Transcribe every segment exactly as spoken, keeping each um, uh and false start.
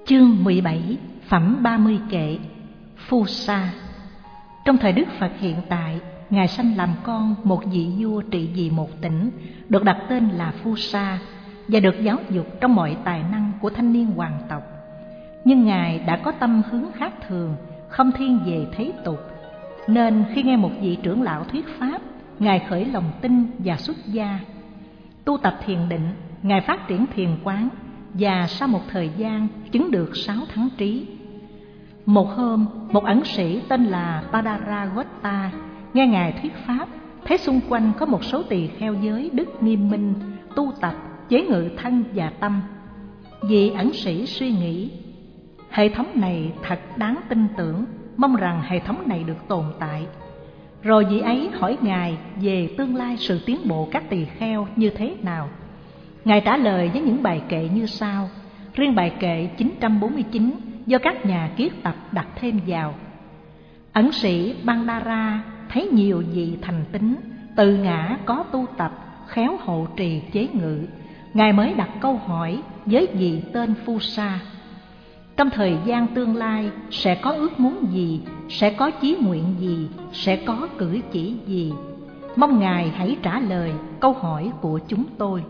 Chương mười bảy, phẩm ba mươi kệ, Phu Sa. Trong thời Đức Phật hiện tại, Ngài sanh làm con một vị vua trị vì một tỉnh, được đặt tên là Phu Sa và được giáo dục trong mọi tài năng của thanh niên hoàng tộc. Nhưng Ngài đã có tâm hướng khác thường, không thiên về thế tục, nên khi nghe một vị trưởng lão thuyết pháp, Ngài khởi lòng tin và xuất gia. Tu tập thiền định, Ngài phát triển thiền quán và sau một thời gian chứng được sáu thắng trí. Một hôm, một ẩn sĩ tên là Padaragotta nghe Ngài thuyết pháp, thấy xung quanh có một số tỳ kheo giới đức nghiêm minh, tu tập, chế ngự thân và tâm. Vị ẩn sĩ suy nghĩ, hệ thống này thật đáng tin tưởng, mong rằng hệ thống này được tồn tại. Rồi vị ấy hỏi Ngài về tương lai sự tiến bộ các tỳ kheo như thế nào. Ngài trả lời với những bài kệ như sau. Riêng bài kệ chín trăm bốn mươi chín do các nhà kiết tập đặt thêm vào. Ẩn sĩ Bandara thấy nhiều vị thành tín, từ ngã có tu tập, khéo hộ trì chế ngự. Ngài mới đặt câu hỏi với vị tên Phu Sa. Trong thời gian tương lai sẽ có ước muốn gì, sẽ có chí nguyện gì, sẽ có cử chỉ gì? Mong Ngài hãy trả lời câu hỏi của chúng tôi.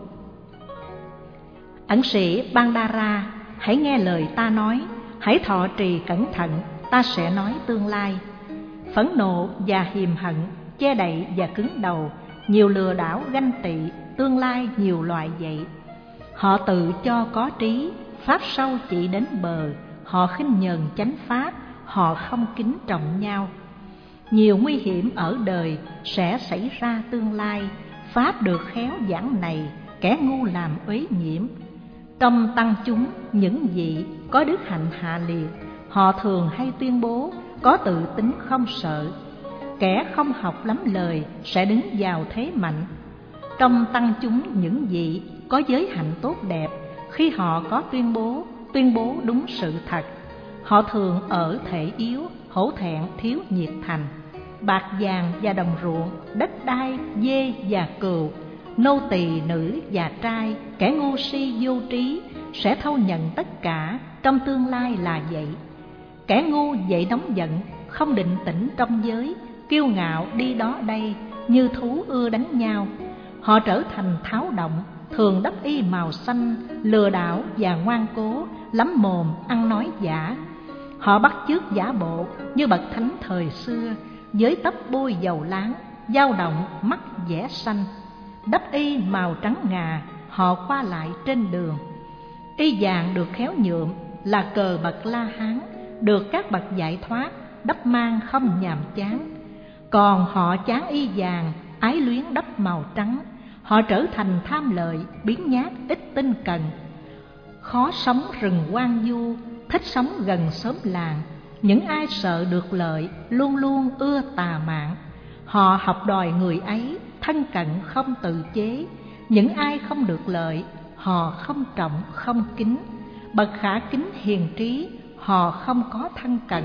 Ẩn sĩ Bandara, hãy nghe lời ta nói, hãy thọ trì cẩn thận, ta sẽ nói tương lai. Phẫn nộ và hiềm hận, che đậy và cứng đầu, nhiều lừa đảo ganh tị, tương lai nhiều loại vậy. Họ tự cho có trí, pháp sâu chỉ đến bờ, họ khinh nhờn chánh pháp, họ không kính trọng nhau. Nhiều nguy hiểm ở đời sẽ xảy ra tương lai, pháp được khéo giảng này, kẻ ngu làm uế nhiễm. Trong tăng chúng, những vị có đức hạnh hạ liệt, họ thường hay tuyên bố, có tự tính không sợ. Kẻ không học lắm lời sẽ đứng vào thế mạnh. Trong tăng chúng, những vị có giới hạnh tốt đẹp, khi họ có tuyên bố, tuyên bố đúng sự thật. Họ thường ở thể yếu, hổ thẹn thiếu nhiệt thành. Bạc vàng và đồng ruộng, đất đai, dê và cừu, nô tỳ nữ và trai, kẻ ngu si vô trí sẽ thâu nhận tất cả, trong tương lai là vậy. Kẻ ngu dậy nóng giận, không định tĩnh trong giới, kiêu ngạo đi đó đây, như thú ưa đánh nhau. Họ trở thành tháo động, thường đắp y màu xanh, lừa đảo và ngoan cố, lắm mồm ăn nói giả. Họ bắt chước giả bộ như bậc thánh thời xưa, với tóc bôi dầu láng, dao động mắt vẽ xanh. Đắp y màu trắng ngà, họ qua lại trên đường. Y vàng được khéo nhuộm là cờ bậc La Hán, được các bậc giải thoát, đắp mang không nhàm chán. Còn họ chán y vàng, ái luyến đắp màu trắng. Họ trở thành tham lợi, biến nhát, ít tinh cần. Khó sống rừng hoang vu, thích sống gần xóm làng. Những ai sợ được lợi, luôn luôn ưa tà mạng. Họ học đòi người ấy, thân cận không tự chế. Những ai không được lợi, họ không trọng không kính. Bậc khả kính hiền trí, họ không có thân cận.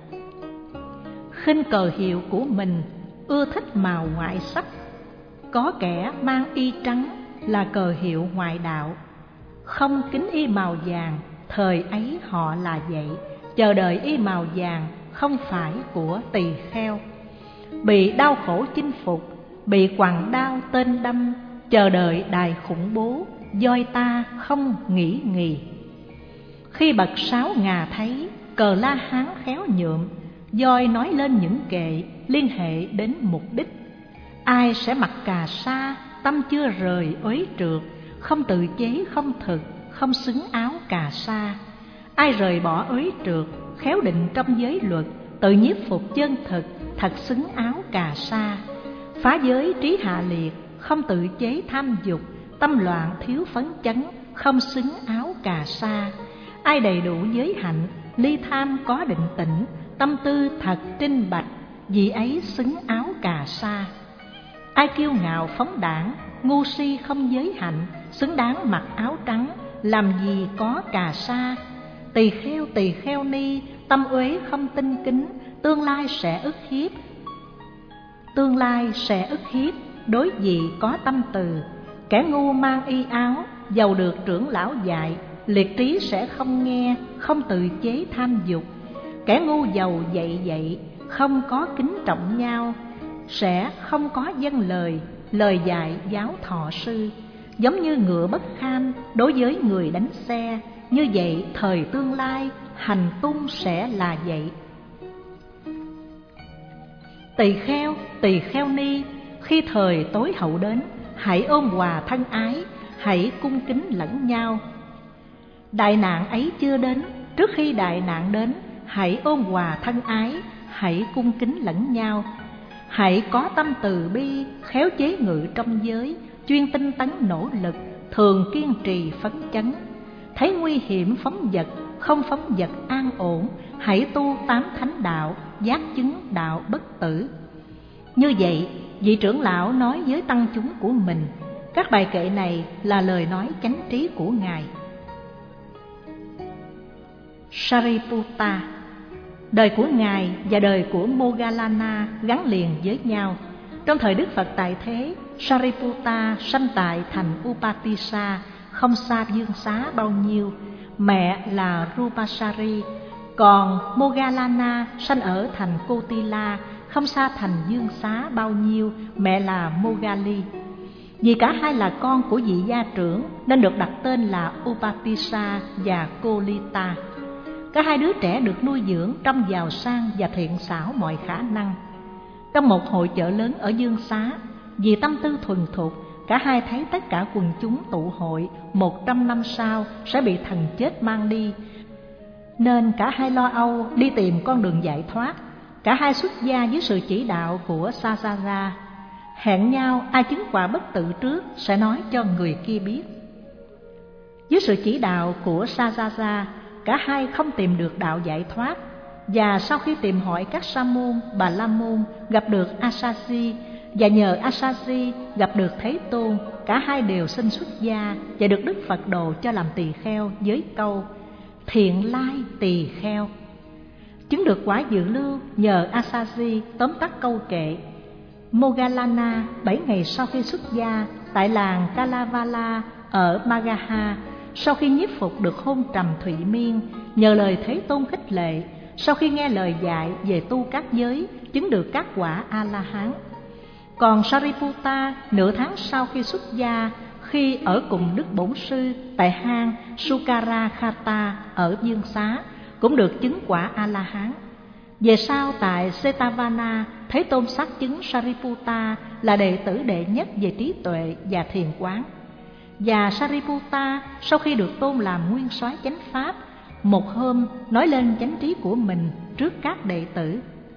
Khinh cờ hiệu của mình, ưa thích màu ngoại sắc. Có kẻ mang y trắng là cờ hiệu ngoại đạo, không kính y màu vàng, thời ấy họ là vậy. Chờ đợi y màu vàng không phải của tỳ kheo. Bị đau khổ chinh phục, bị quằn đau tên đâm, chờ đợi đài khủng bố, doi ta không nghĩ nghì. Khi bậc sáu ngà thấy, cờ La Hán khéo nhuộm, doi nói lên những kệ liên hệ đến mục đích. Ai sẽ mặc cà sa, tâm chưa rời uế trượt, không tự chế không thực, không xứng áo cà sa. Ai rời bỏ uế trượt, khéo định trong giới luật, tự nhiếp phục chân thực, thật xứng áo cà sa. Phá giới trí hạ liệt, không tự chế tham dục, tâm loạn thiếu phấn chấn, không xứng áo cà sa. Ai đầy đủ giới hạnh, ly tham có định tĩnh, tâm tư thật trinh bạch, vì ấy xứng áo cà sa. Ai kiêu ngạo phóng đảng, ngu si không giới hạnh, xứng đáng mặc áo trắng, làm gì có cà sa. Tỳ kheo tỳ kheo ni, tâm uế không tinh kính, tương lai sẽ ức hiếp. Tương lai sẽ ức hiếp, đối vị có tâm từ. Kẻ ngu mang y áo, dầu được trưởng lão dạy, liệt trí sẽ không nghe, không tự chế tham dục. Kẻ ngu giàu dạy dạy, không có kính trọng nhau, sẽ không có vâng lời, lời dạy giáo thọ sư. Giống như ngựa bất kham đối với người đánh xe, như vậy thời tương lai hành tung sẽ là vậy. Tỳ kheo, tỳ kheo ni, khi thời tối hậu đến, hãy ôn hòa thân ái, hãy cung kính lẫn nhau. Đại nạn ấy chưa đến, trước khi đại nạn đến, hãy ôn hòa thân ái, hãy cung kính lẫn nhau. Hãy có tâm từ bi, khéo chế ngự trong giới, chuyên tinh tấn nỗ lực, thường kiên trì phấn chấn. Thấy nguy hiểm phóng dật, không phóng dật an ổn, hãy tu tám thánh đạo, giác chứng đạo bất tử. Như vậy, vị trưởng lão nói với tăng chúng của mình. Các bài kệ này là lời nói chánh trí của Ngài. Sariputta. Đời của Ngài và đời của Moggallana gắn liền với nhau. Trong thời Đức Phật tại thế, Sariputta sanh tại thành Upatissa, không xa Dương Xá bao nhiêu, mẹ là Rupasari. Còn Moggallana sanh ở thành Kotila, không xa thành Dương Xá bao nhiêu, mẹ là Moggali. Vì cả hai là con của vị gia trưởng nên được đặt tên là Upatissa và Kolita. Cả hai đứa trẻ được nuôi dưỡng trong giàu sang và thiện xảo mọi khả năng. Trong một hội chợ lớn ở Dương Xá, vì tâm tư thuần thục, cả hai thấy tất cả quần chúng tụ hội một trăm năm sau sẽ bị thần chết mang đi, nên cả hai lo âu đi tìm con đường giải thoát. Cả hai xuất gia dưới sự chỉ đạo của Sasara, hẹn nhau ai chứng quả bất tử trước sẽ nói cho người kia biết. Dưới sự chỉ đạo của Sasara, cả hai không tìm được đạo giải thoát, và sau khi tìm hỏi các sa môn, bà la môn, gặp được Asasi, và nhờ Asasi gặp được Thế Tôn, cả hai đều xin xuất gia và được Đức Phật độ cho làm tỳ kheo với câu thiện lai tỳ kheo. Chứng được quả dự lưu nhờ Asasi. Tóm tắt câu kệ: Moggallana bảy ngày sau khi xuất gia tại làng Kalavala ở Magaha, sau khi nhiếp phục được hôn trầm Thụy Miên, nhờ lời Thế Tôn khích lệ, sau khi nghe lời dạy về tu các giới, chứng được các quả A-la-hán. Còn Sariputta nửa tháng sau khi xuất gia, khi ở cùng Đức Bổn Sư tại hang Sukarakhata ở Dương Xá, cũng được chứng quả A-la-hán. Về sau tại Setavana, Thế Tôn xác chứng Sariputta là đệ tử đệ nhất về trí tuệ và thiền quán. Và Sariputta sau khi được tôn làm nguyên soái chánh pháp, một hôm nói lên chánh trí của mình trước các đệ tử: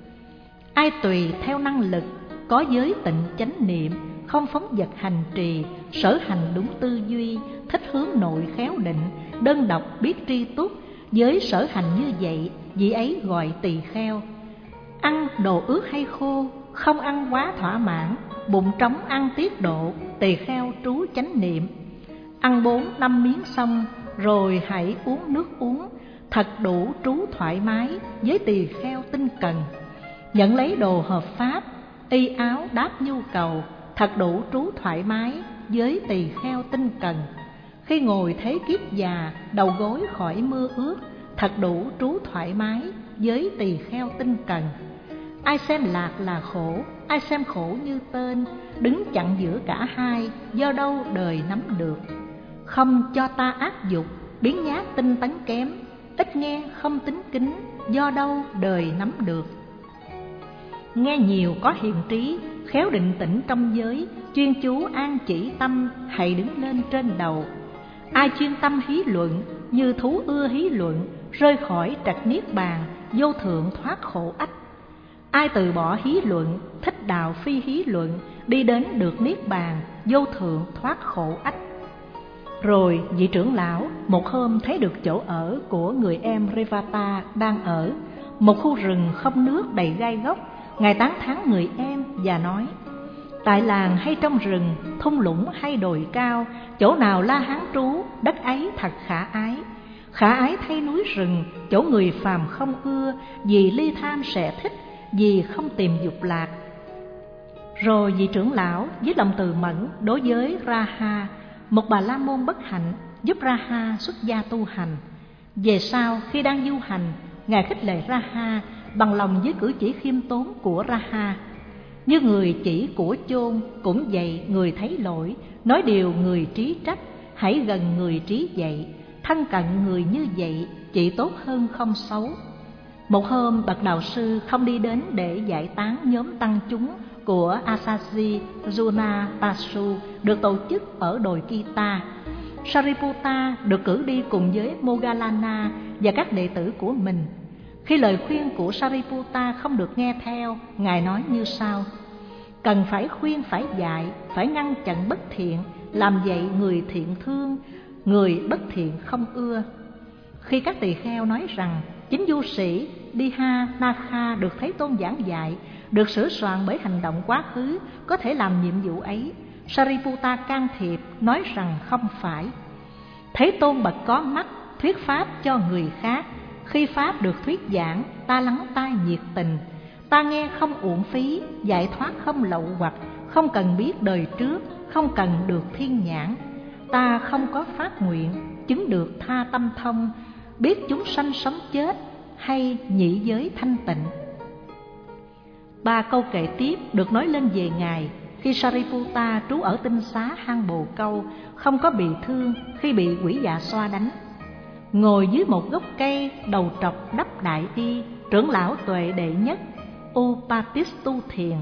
ai tùy theo năng lực, có giới tịnh chánh niệm, không phóng dật hành trì, sở hành đúng tư duy, thích hướng nội khéo định, đơn độc biết tri túc, với sở hành như vậy, vị ấy gọi tỳ kheo. Ăn đồ ướt hay khô, không ăn quá thỏa mãn, bụng trống ăn tiết độ, tỳ kheo trú chánh niệm. Ăn bốn năm miếng xong rồi hãy uống nước uống, thật đủ trú thoải mái, với tỳ kheo tinh cần. Nhận lấy đồ hợp pháp, y áo đáp nhu cầu, thật đủ trú thoải mái, với tỳ kheo tinh cần. Khi ngồi thế kiết già, đầu gối khỏi mưa ướt, thật đủ trú thoải mái, với tỳ kheo tinh cần. Ai xem lạc là khổ, ai xem khổ như tên, đứng chặn giữa cả hai, do đâu đời nắm được. Không cho ta ác dục, biến nhát tinh tấn kém, ít nghe không tính kính, do đâu đời nắm được. Nghe nhiều có hiền trí, khéo định tĩnh trong giới, chuyên chú an chỉ tâm, hãy đứng lên trên đầu. Ai chuyên tâm hí luận, như thú ưa hí luận, rơi khỏi trạch niết bàn, vô thượng thoát khổ ách. Ai từ bỏ hí luận, thích đạo phi hí luận, đi đến được niết bàn, vô thượng thoát khổ ách. Rồi vị trưởng lão một hôm thấy được chỗ ở của người em Revata đang ở, một khu rừng không nước đầy gai góc. Ngài tán thán người em và nói: tại làng hay trong rừng, thung lũng hay đồi cao, chỗ nào La Hán trú, đất ấy thật khả ái. Khả ái thay núi rừng, chỗ người phàm không ưa, vì ly tham sẽ thích, vì không tìm dục lạc. Rồi vị trưởng lão với lòng từ mẫn đối với Raha, một bà la môn bất hạnh, giúp Raha xuất gia tu hành. Về sau, khi đang du hành, Ngài khích lệ Raha bằng lòng với cử chỉ khiêm tốn của Raha. Như người chỉ của chôn, cũng vậy người thấy lỗi, nói điều người trí trách, hãy gần người trí dạy, thân cận người như vậy chỉ tốt hơn không xấu. Một hôm, bậc đạo sư không đi đến để giải tán nhóm tăng chúng của Asaji Junapasu được tổ chức ở đồi Kita. Sariputta được cử đi cùng với Moggallana và các đệ tử của mình. Khi lời khuyên của Sariputta không được nghe theo, Ngài nói như sau: cần phải khuyên, phải dạy, phải ngăn chặn bất thiện, làm vậy người thiện thương, người bất thiện không ưa. Khi các tỳ kheo nói rằng chính du sĩ Diha Nakha được Thế Tôn giảng dạy, được sửa soạn bởi hành động quá khứ, có thể làm nhiệm vụ ấy, Sariputta can thiệp nói rằng không phải. Thế Tôn bậc có mắt thuyết pháp cho người khác, khi pháp được thuyết giảng, ta lắng tai nhiệt tình, ta nghe không uổng phí, giải thoát không lậu hoặc, không cần biết đời trước, không cần được thiên nhãn. Ta không có phát nguyện, chứng được tha tâm thông, biết chúng sanh sống chết, hay nhị giới thanh tịnh. Ba câu kệ tiếp được nói lên về Ngài khi Sariputta trú ở tinh xá hang Bồ Câu, không có bị thương khi bị quỷ dạ xoa đánh. Ngồi dưới một gốc cây, đầu trọc đắp đại y, trưởng lão tuệ đệ nhất Upatistu thiền.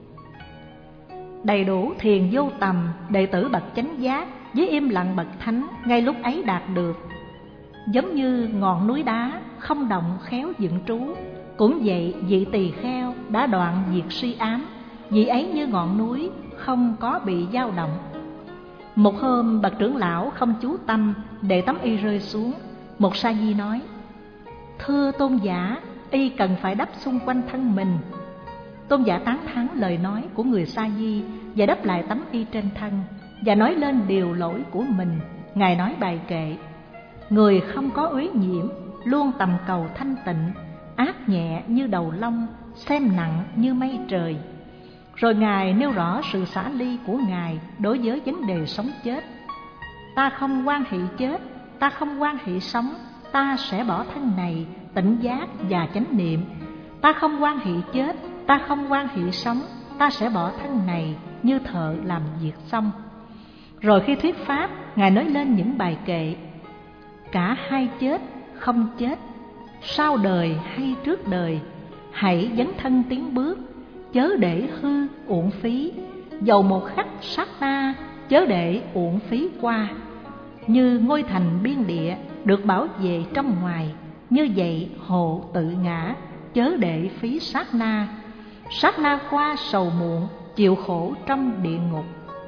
Đầy đủ thiền vô tầm, đệ tử bậc chánh giác với im lặng bậc thánh ngay lúc ấy đạt được. Giống như ngọn núi đá không động khéo dựng trú, cũng vậy vị tỳ kheo đã đoạn diệt suy ám, vị ấy như ngọn núi không có bị dao động. Một hôm bậc trưởng lão không chú tâm để tấm y rơi xuống. Một sa di nói: thưa tôn giả, y cần phải đắp xung quanh thân mình. Tôn giả tán thán lời nói của người sa di và đắp lại tấm y trên thân, và nói lên điều lỗi của mình. Ngài nói bài kệ: người không có uế nhiễm, luôn tầm cầu thanh tịnh, ác nhẹ như đầu lông, xem nặng như mây trời. Rồi Ngài nêu rõ sự xả ly của Ngài đối với vấn đề sống chết. Ta không quan hệ chết, ta không quan hệ sống, ta sẽ bỏ thân này, tỉnh giác và chánh niệm. Ta không quan hệ chết, ta không quan hệ sống, ta sẽ bỏ thân này như thợ làm việc xong. Rồi khi thuyết pháp, Ngài nói lên những bài kệ: cả hai chết, không chết, sau đời hay trước đời, hãy dấn thân tiến bước, chớ để hư uổng phí, dầu một khắc sát na, chớ để uổng phí qua. Như ngôi thành biên địa được bảo vệ trong ngoài, như vậy hộ tự ngã, chớ để phí sát na. Sát na qua sầu muộn, chịu khổ trong địa ngục.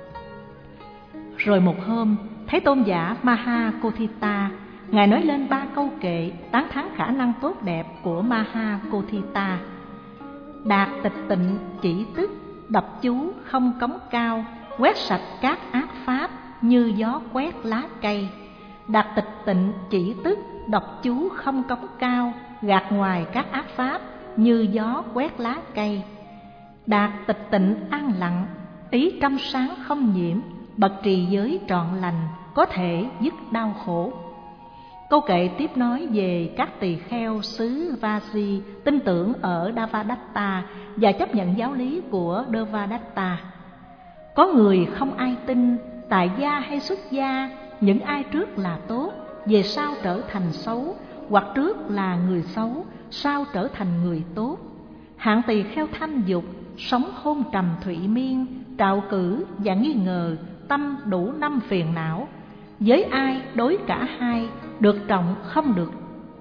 Rồi một hôm, Thế Tôn giả Mahakotthita, Ngài nói lên ba câu kệ tán thán khả năng tốt đẹp của Mahakotthita. Đạt tịch tịnh chỉ tức, đọc chú không cống cao, quét sạch các ác pháp như gió quét lá cây. Đạt tịch tịnh chỉ tức, đọc chú không cống cao, gạt ngoài các ác pháp như gió quét lá cây. Đạt tịch tịnh an lặng, ý trong sáng không nhiễm, bậc trì giới trọn lành, có thể dứt đau khổ. Câu kệ tiếp nói về các tỳ kheo xứ Vasi tin tưởng ở Devadatta và chấp nhận giáo lý của Devadatta. Có người không ai tin, tại gia hay xuất gia, những ai trước là tốt, về sau trở thành xấu, hoặc trước là người xấu, sau trở thành người tốt. Hạng tỳ kheo tham dục, sống hôn trầm thụy miên, trạo cử và nghi ngờ, tâm đủ năm phiền não. Với ai đối cả hai, được trọng không được.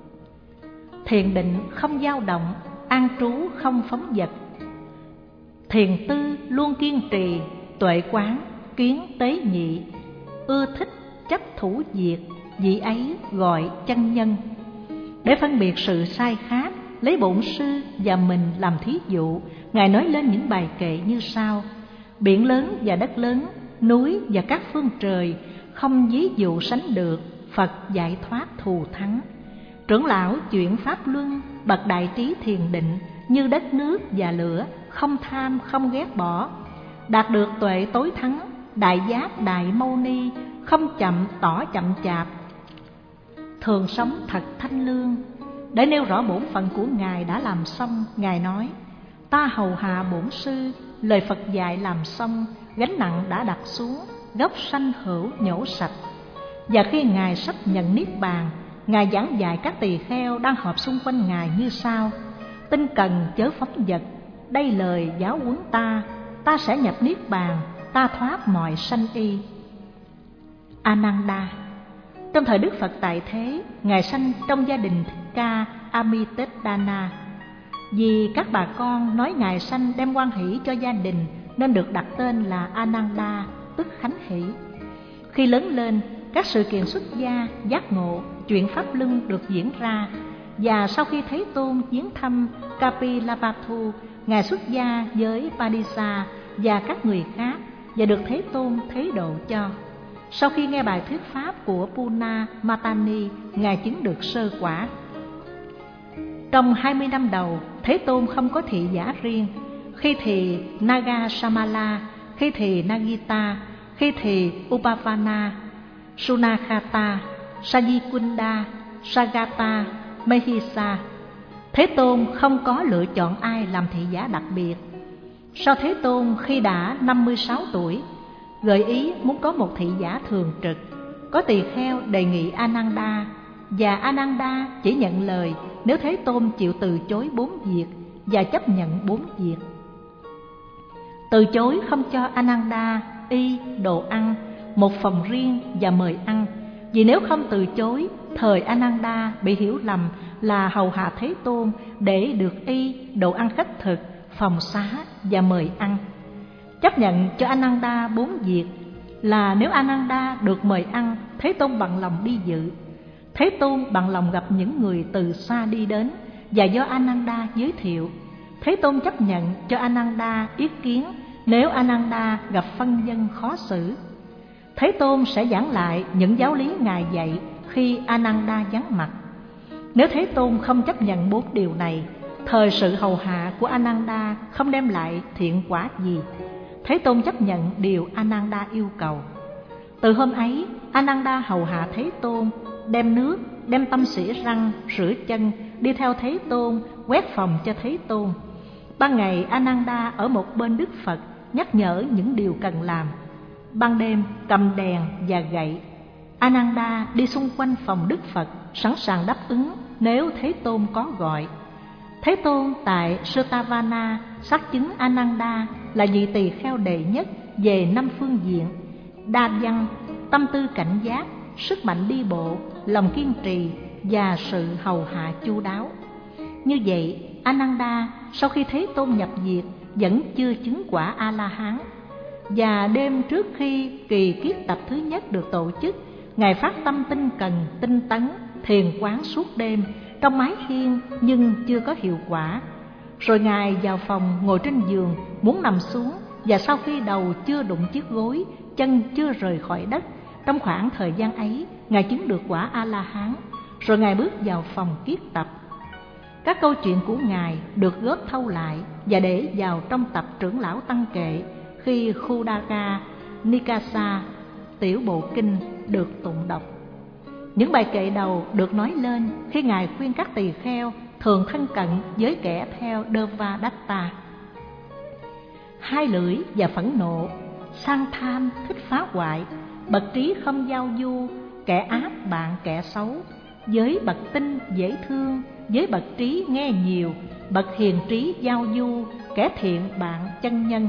Thiền định không dao động, an trú không phóng dật. Thiền tư luôn kiên trì, tuệ quán, kiến tế nhị. Ưa thích chấp thủ diệt, vị ấy gọi chân nhân. Để phân biệt sự sai khác, lấy bổn sư và mình làm thí dụ, Ngài nói lên những bài kệ như sau: biển lớn và đất lớn, núi và các phương trời, không ví dụ sánh được, Phật giải thoát thù thắng. Trưởng lão chuyển pháp luân, bậc đại trí thiền định, như đất nước và lửa, không tham không ghét bỏ. Đạt được tuệ tối thắng, đại giác đại mâu ni, không chậm tỏ chậm chạp, thường sống thật thanh lương. Để nêu rõ bổn phận của Ngài đã làm xong, Ngài nói: ta hầu hạ bổn sư, lời Phật dạy làm xong, gánh nặng đã đặt xuống, gốc sanh hữu nhổ sạch. Và khi Ngài sắp nhận niết bàn, Ngài giảng dạy các tỳ kheo đang họp xung quanh Ngài như sau: tinh cần chớ phóng dật, đây lời giáo huấn ta, ta sẽ nhập niết bàn, ta thoát mọi sanh y. Ananda. Trong thời Đức Phật tại thế, Ngài sanh trong gia đình Thích Ca Amitabha. Vì các bà con nói Ngài sanh đem hoan hỷ cho gia đình nên được đặt tên là Ananda, tức khánh hỷ. Khi lớn lên, các sự kiện xuất gia, giác ngộ, chuyện pháp luân được diễn ra. Và sau khi Thế Tôn viếng thăm Kapilavatthu, Ngài xuất gia với Padisa và các người khác và được Thế Tôn thế độ cho. Sau khi nghe bài thuyết pháp của Puna Matani, Ngài chứng được sơ quả. Trong hai mươi năm đầu, Thế Tôn không có thị giả riêng. Khi thì Nagasamala, khi thì Nagita, khi thì Upavana, Sunakhata, Sajikunda, Sagata, Mahisa. Thế Tôn không có lựa chọn ai làm thị giả đặc biệt. Sau Thế Tôn khi đã năm mươi sáu tuổi, gợi ý muốn có một thị giả thường trực, có tỳ kheo đề nghị Ananda, và Ananda chỉ nhận lời nếu Thế Tôn chịu từ chối bốn việc và chấp nhận bốn việc. Từ chối không cho Ananda y, đồ ăn, một phòng riêng và mời ăn, vì nếu không từ chối, thời Ananda bị hiểu lầm là hầu hạ Thế Tôn để được y, đồ ăn khách thực, phòng xá và mời ăn. Chấp nhận cho Ananda bốn việc là nếu Ananda được mời ăn, Thế Tôn bằng lòng đi dự. Thế Tôn bằng lòng gặp những người từ xa đi đến và do Ananda giới thiệu. Thế Tôn chấp nhận cho Ananda ý kiến nếu Ananda gặp phân dân khó xử. Thế Tôn sẽ giảng lại những giáo lý Ngài dạy khi Ananda vắng mặt. Nếu Thế Tôn không chấp nhận bốn điều này, thời sự hầu hạ của Ananda không đem lại thiện quả gì. Thế Tôn chấp nhận điều Ananda yêu cầu. Từ hôm ấy, Ananda hầu hạ Thế Tôn, đem nước, đem tâm xỉa răng, rửa chân, đi theo Thế Tôn, quét phòng cho Thế Tôn. Ban ngày Ananda ở một bên Đức Phật nhắc nhở những điều cần làm. Ban đêm cầm đèn và gậy, Ananda đi xung quanh phòng Đức Phật, sẵn sàng đáp ứng nếu Thế Tôn có gọi. Thế Tôn tại Sotavana xác chứng Ananda là vị tỳ kheo đệ nhất về năm phương diện: đa văn, tâm tư cảnh giác, sức mạnh đi bộ, lòng kiên trì và sự hầu hạ chu đáo. Như vậy, Ananda sau khi Thế Tôn nhập diệt vẫn chưa chứng quả A-la-hán. Và đêm trước khi kỳ kiết tập thứ nhất được tổ chức, Ngài phát tâm tinh cần, tinh tấn, thiền quán suốt đêm trong mái hiên nhưng chưa có hiệu quả. Rồi Ngài vào phòng ngồi trên giường muốn nằm xuống, và sau khi đầu chưa đụng chiếc gối, chân chưa rời khỏi đất, trong khoảng thời gian ấy Ngài chứng được quả A-la-hán. Rồi Ngài bước vào phòng kiết tập. Các câu chuyện của Ngài được góp thâu lại và để vào trong tập Trưởng lão Tăng Kệ khi Khudaga Nikasa tiểu bộ kinh được tụng đọc. Những bài kệ đầu được nói lên khi Ngài khuyên các tỳ kheo thường thân cận với kẻ theo Devadatta. Hai lưỡi và phẫn nộ, sang tham thích phá hoại, bậc trí không giao du, kẻ ác bạn kẻ xấu, với bậc tinh dễ thương, với bậc trí nghe nhiều, bậc hiền trí giao du, kẻ thiện bạn chân nhân.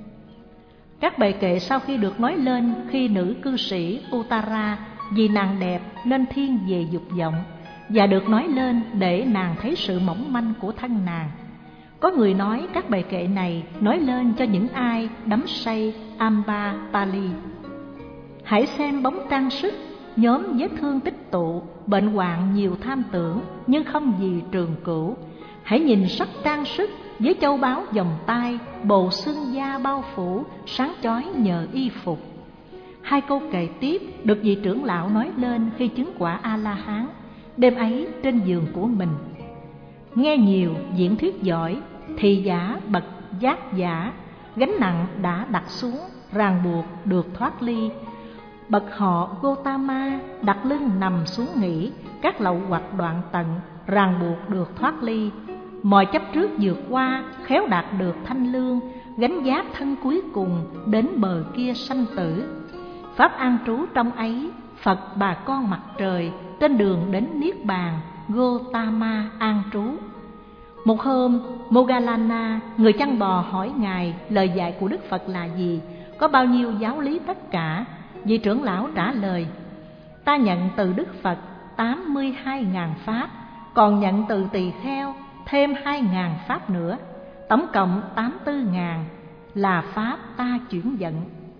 Các bài kệ sau khi được nói lên khi nữ cư sĩ Uttara vì nàng đẹp nên thiên về dục vọng, và được nói lên để nàng thấy sự mỏng manh của thân nàng. Có người nói các bài kệ này nói lên cho những ai đắm say Amba Pali. Hãy xem bóng trang sức, nhóm vết thương tích tụ, bệnh hoạn nhiều tham tưởng nhưng không gì trường cửu. Hãy nhìn sắc trang sức với châu báu vòng tay, bồ xương da bao phủ, sáng chói nhờ y phục. Hai câu kệ tiếp được vị trưởng lão nói lên khi chứng quả A-la-hán, đêm ấy trên giường của mình. Nghe nhiều diễn thuyết giỏi, thì giả bậc giác giả, gánh nặng đã đặt xuống, ràng buộc được thoát ly. Bậc họ Gotama đặt lưng nằm xuống nghỉ, các lậu hoặc đoạn tận, ràng buộc được thoát ly. Mọi chấp trước vượt qua, khéo đạt được thanh lương, gánh vác thân cuối cùng đến bờ kia sanh tử. Pháp an trú trong ấy, Phật bà con mặt trời, trên đường đến Niết Bàn, Gotama an trú. Một hôm, Moggallana, người chăn bò, hỏi Ngài lời dạy của Đức Phật là gì, có bao nhiêu giáo lý tất cả. Vị trưởng lão trả lời: ta nhận từ Đức Phật tám mươi hai ngàn pháp, còn nhận từ tỳ kheo thêm hai ngàn pháp nữa, tổng cộng tám mươi tư ngàn là pháp ta chuyển vận.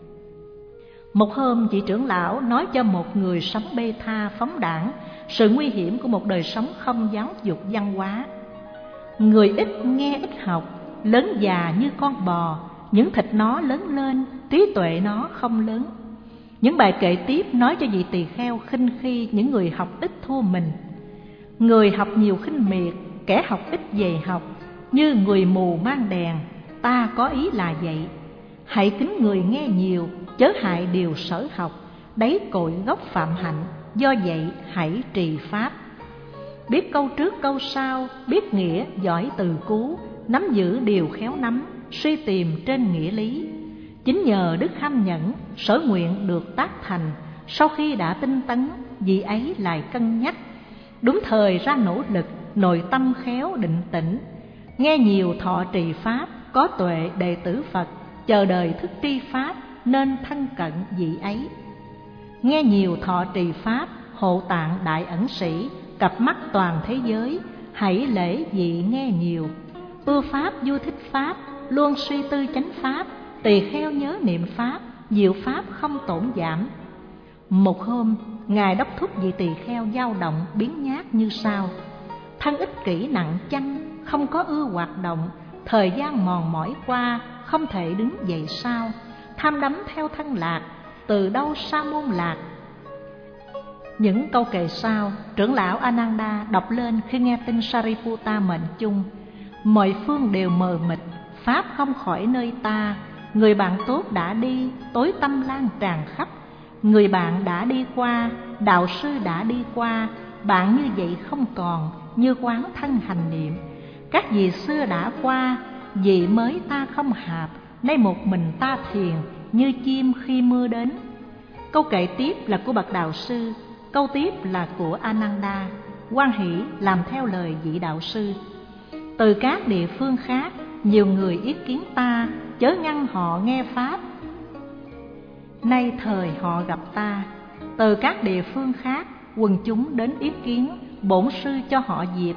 Một hôm, vị trưởng lão nói cho một người sống bê tha phóng đãng sự nguy hiểm của một đời sống không giáo dục văn hóa. Người ít nghe ít học, lớn già như con bò, những thịt nó lớn lên, trí tuệ nó không lớn. Những bài kệ tiếp nói cho vị tỳ kheo khinh khi những người học ít thua mình. Người học nhiều khinh miệt, kẻ học ít về học, như người mù mang đèn, ta có ý là vậy. Hãy kính người nghe nhiều, chớ hại điều sở học, đấy cội gốc phạm hạnh, do vậy hãy trì pháp. Biết câu trước câu sau, biết nghĩa giỏi từ cú, nắm giữ điều khéo nắm, suy tìm trên nghĩa lý. Chính nhờ đức kham nhẫn, sở nguyện được tác thành, sau khi đã tinh tấn, vị ấy lại cân nhắc, đúng thời ra nỗ lực, nội tâm khéo định tĩnh. Nghe nhiều thọ trì pháp, có tuệ đệ tử Phật, chờ đời thức tri pháp, nên thân cận vị ấy. Nghe nhiều thọ trì pháp, hộ tạng đại ẩn sĩ, cặp mắt toàn thế giới, hãy lễ vị nghe nhiều. Ưa pháp vui thích pháp, luôn suy tư chánh pháp, tỳ kheo nhớ niệm pháp, diệu pháp không tổn giảm. Một hôm, Ngài đốc thúc vị tỳ kheo dao động biến nhát như sau: thân ích kỷ nặng chăng, không có ưa hoạt động, thời gian mòn mỏi qua, không thể đứng dậy sao? Tham đắm theo thân lạc, từ đâu sa môn lạc? Những câu kệ sau, trưởng lão Ananda đọc lên khi nghe tin Sariputta mệnh chung: mọi phương đều mờ mịt, pháp không khỏi nơi ta. Người bạn tốt đã đi, tối tâm lan tràn khắp. Người bạn đã đi qua, đạo sư đã đi qua, bạn như vậy không còn, như quán thân hành niệm. Các vị xưa đã qua, vị mới ta không hạp, nay một mình ta thiền, như chim khi mưa đến. Câu kệ tiếp là của bậc đạo sư, câu tiếp là của Ananda. Hoan hỷ làm theo lời vị đạo sư. Từ các địa phương khác, nhiều người ý kiến ta, chớ ngăn họ nghe pháp. Nay thời họ gặp ta. Từ các địa phương khác, quần chúng đến ý kiến, bổn sư cho họ dịp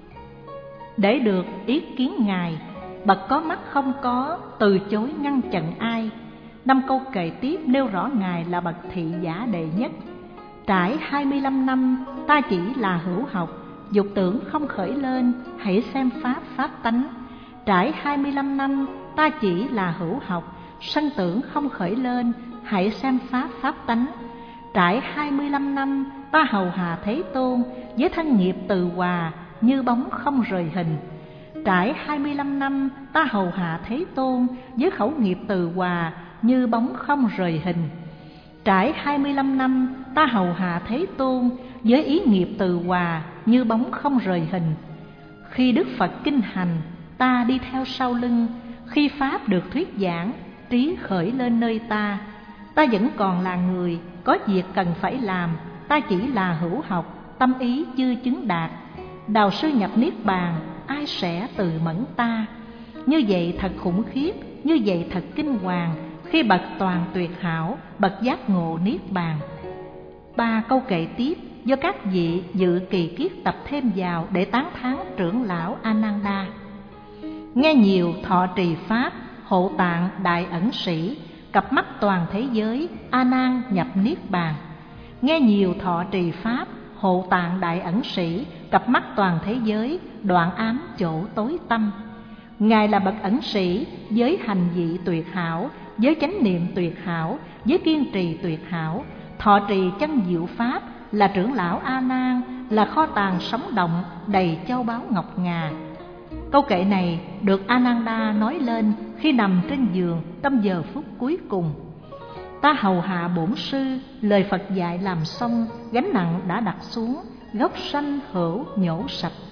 để được ý kiến Ngài. Bậc có mắt không có, từ chối ngăn chặn ai. Năm câu kệ tiếp nêu rõ Ngài là bậc thị giả đệ nhất. Trải hai mươi lăm năm, ta chỉ là hữu học, dục tưởng không khởi lên, hãy xem pháp pháp tánh. Trải hai mươi lăm năm, ta chỉ là hữu học, sân tưởng không khởi lên, hãy xem pháp pháp tánh. Trải hai mươi lăm năm, ta hầu hạ Thế Tôn, với thân nghiệp từ hòa, như bóng không rời hình. Trải hai mươi lăm năm, ta hầu hạ Thế Tôn, với khẩu nghiệp từ hòa, như bóng không rời hình. Trải hai mươi lăm năm, ta hầu hạ Thế Tôn, với ý nghiệp từ hòa, như bóng không rời hình. Khi Đức Phật kinh hành, ta đi theo sau lưng. Khi pháp được thuyết giảng, trí khởi lên nơi ta. Ta vẫn còn là người, có việc cần phải làm. Ta chỉ là hữu học, tâm ý chưa chứng đạt. Đạo sư nhập niết bàn, ai sẽ từ mẫn ta? Như vậy thật khủng khiếp, như vậy thật kinh hoàng. Khi bậc toàn tuyệt hảo, bậc giác ngộ niết bàn. Ba câu kệ tiếp do các vị dự kỳ kiết tập thêm vào để tán thán trưởng lão Ananda. Nghe nhiều thọ trì pháp, hộ tạng đại ẩn sĩ, cặp mắt toàn thế giới, A Nan nhập niết bàn. Nghe nhiều thọ trì pháp, hộ tạng đại ẩn sĩ, cặp mắt toàn thế giới, đoạn ám chỗ tối tâm. Ngài là bậc ẩn sĩ, với hành vị tuyệt hảo, với chánh niệm tuyệt hảo, với kiên trì tuyệt hảo, thọ trì chân diệu pháp, là trưởng lão A Nan, là kho tàng sống động đầy châu báu ngọc ngà. Câu kệ này được Ananda nói lên khi nằm trên giường trong giờ phút cuối cùng. Ta hầu hạ bổn sư, lời Phật dạy làm xong, gánh nặng đã đặt xuống, gốc sanh hữu nhổ sạch.